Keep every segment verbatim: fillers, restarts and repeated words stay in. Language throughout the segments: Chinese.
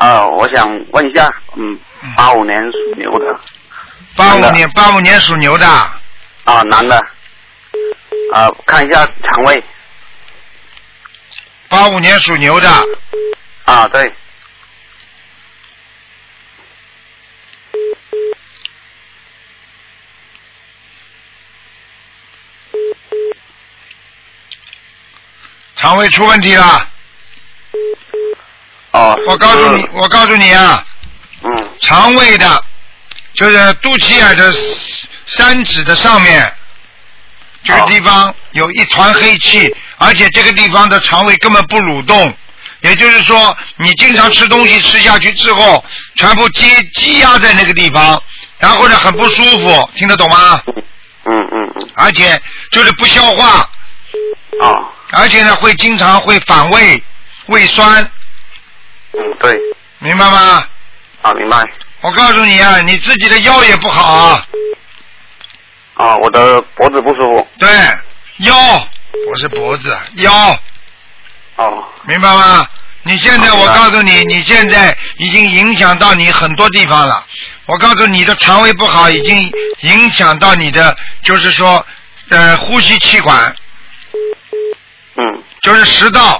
呃，我想问一下，嗯，八五年属牛的。 八五年，八五年属牛的。 啊，男的。啊，看一下肠胃。 八五年属牛的。 啊，对。 肠胃出问题了。 哦。 我告诉你，我告诉你啊。 嗯。 肠胃的，就是肚脐眼的三指的上面，这个地方有一团黑气，而且这个地方的肠胃根本不蠕动，也就是说，你经常吃东西吃下去之后，全部积积压在那个地方，然后呢很不舒服，听得懂吗？ 嗯嗯嗯。 而且就是不消化。 啊。 而且呢会经常会反胃、胃酸。 嗯，对。 明白吗？ 啊，明白。 我告诉你啊，你自己的腰也不好啊。 啊，我的脖子不舒服。 对，腰不是脖子，腰。 哦。 明白吗？你现在，我告诉你，你现在已经影响到你很多地方了。我告诉你，你的肠胃不好，已经影响到你的，就是说，呃，呼吸气管。 嗯。 就是食道。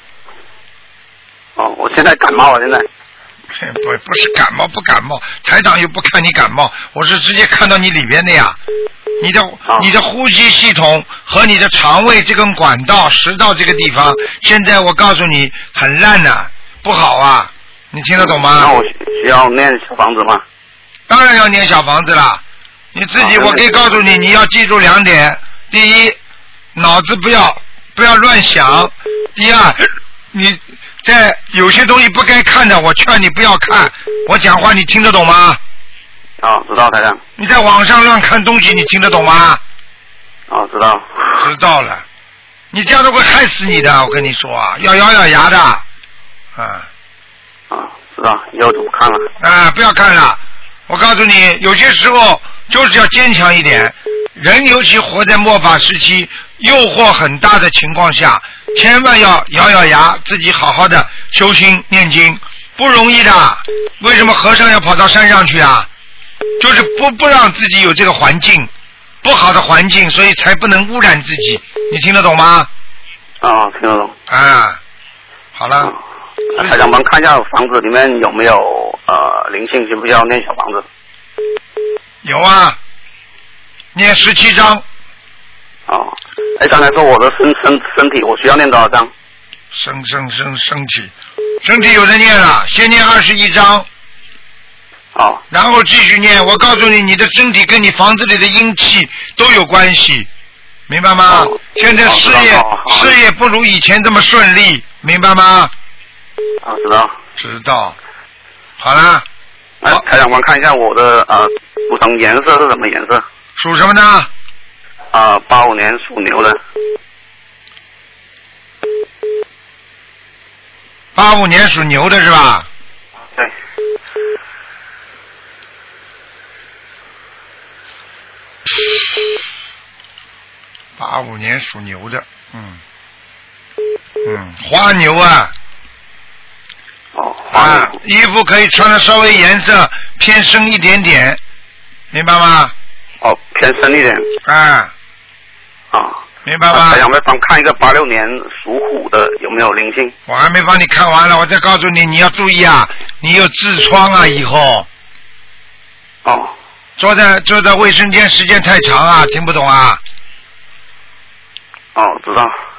哦，我现在感冒了，现在。 不不是感冒不感冒，台长又不看你感冒，我是直接看到你里边的呀。你的、哦、你的呼吸系统和你的肠胃这根管道、食道这个地方，现在我告诉你很烂呐、啊，不好啊，你听得懂吗？ 那我需要念小房子吗？ 当然要念小房子了。你自己，我可以告诉你，你要记住两点：第一，脑子不要不要乱想；第二，你。在有些东西不该看的，我劝你不要看。我讲话你听得懂吗？ 啊，知道台长。 你在网上乱看东西，你听得懂吗？ 啊，知道。 知道了，你这样都会害死你的，我跟你说啊，要咬咬牙的。啊。 啊，知道，以后就不看了。 啊，不要看了。我告诉你，有些时候就是要坚强一点。人尤其活在末法时期，诱惑很大的情况下，千万要咬咬牙，自己好好的修心念经，不容易的。为什么和尚要跑到山上去啊？就是不不让自己有这个环境，不好的环境，所以才不能污染自己。你听得懂吗？ 啊，听得懂。 啊，好了。 还想帮看一下房子里面有没有呃灵性，需不需要念小房子？ 有啊。念十七章。 哦，哎，刚才说我的身身身体，我需要念多少章？ 身身身身体，身体有人念了，先念二十一章。 哦。 然后继续念。我告诉你，你的身体跟你房子里的阴气都有关系，明白吗？哦、现在事业、哦、事业不如以前这么顺利，明白吗？ 啊，知道。 知道。好啦。 哎，台长，帮看一下我的呃图腾颜色是什么颜色？ 属什么呢？ 啊，八五年属牛的。 八五年属牛的是吧？ 对。 八五年属牛的，嗯，嗯，花牛啊。 哦，花牛。 啊，衣服可以穿的稍微颜色偏深一点点，明白吗？ 哦，偏深一点。 啊。 啊。 明白吗？ 还想再帮看一个八六年属虎的有没有灵性？ 我还没帮你看完了，我再告诉你，你要注意啊，你有痔疮啊，以后。 哦。 坐在坐在卫生间时间太长啊，听不懂啊？ 哦，知道。